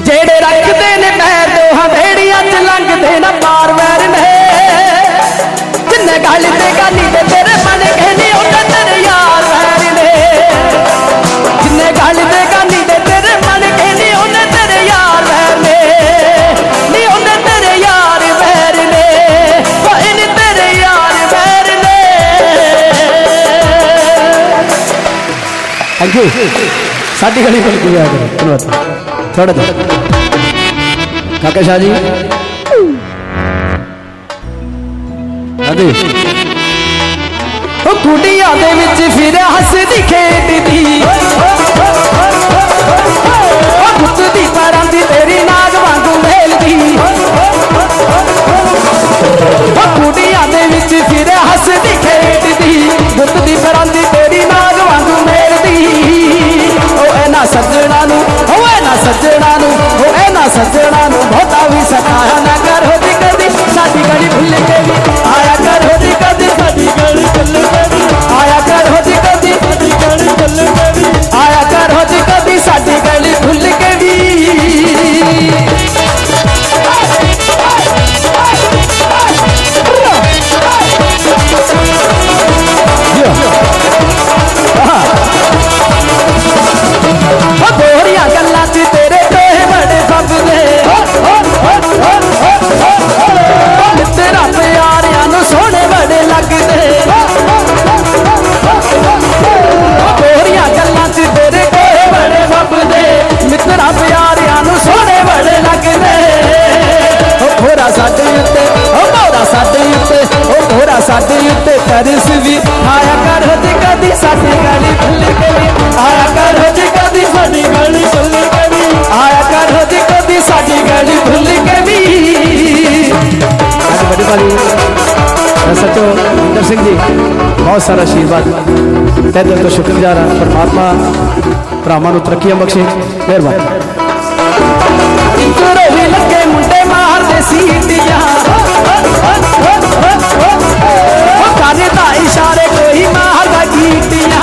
जेड़े रखते ने पैर दो हथेड़ियां च लंघते न पार वैर ने जिन्ने गल ते गानी दे तेरे मन कहनी उन्हें तेरे यार वैर ने जिन्ने गल ते गानी दे तेरे मन कहनी उन्हें तेरे यार वैर ने नी उन्हें तेरे यार वैर ने इन तेरे यार वैर ने। थैंक यू साडी गली बोल के आया करो धन्यवाद थोड़ा दो काका शाह जी कुड़िया दे विच फिर हसदी खेडदी गुत्ती परांदी तेरी नाग वांगू मेलदी कुड़िया दे विच फिर हसदी खेडदी गुत्ती परांदी तेरी नाग वांगू मेलदी ना सजना नू ना सजना नू ना सजना नू बहुता भी सताया ना कर होती कदी साडी गली भुल के भी आया कर होती कदी साडी गली भुल के भी आया कर होती कदी साडी गली भुल के भी आया कर होती कदी साडी गली भुल के भी। दोहरिया गल्लां च तेरे दोहे बड़े फबदे तेरा प्यारियां नू सोहने बड़े लगदे दोहरिया गल्लां च तेरे दोहे बड़े फबदे मित्रा प्यारियां नू सोहने बड़े लगदे घोड़ा साडे उत्ते घोड़ा साडे उत्ते घोड़ा साडे उत्ते तरस भी आया कर होती कदी साडी गली भुल के भी आया कर होती कदी साडी गली भुल के भी आया कर होती कदी साडी गली भुल के भी। आज बड़ी बारी सचो इंदर सिंह जी बहुत सारा आशीर्वाद तय दिल तो शुक्रगुजार हाँ परमात्मा भरावां नूं तरक्कियां बख्शे मेहरबानी। लगे मुंडे मारदे सीटियां करदा इशारे कोई मारदा गीटियां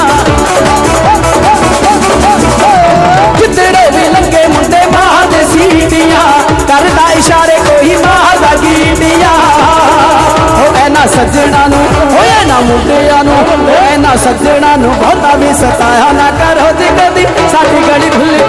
जिधरे भी लगे मुंडे मारदे सीटियां करदा इशारे कोई मारदा गीटियां ऐना सजना नू ऐना मुंडिया नू ऐना सजना नू बहुता भी सताया ना कर होती कदी साडी गली भुल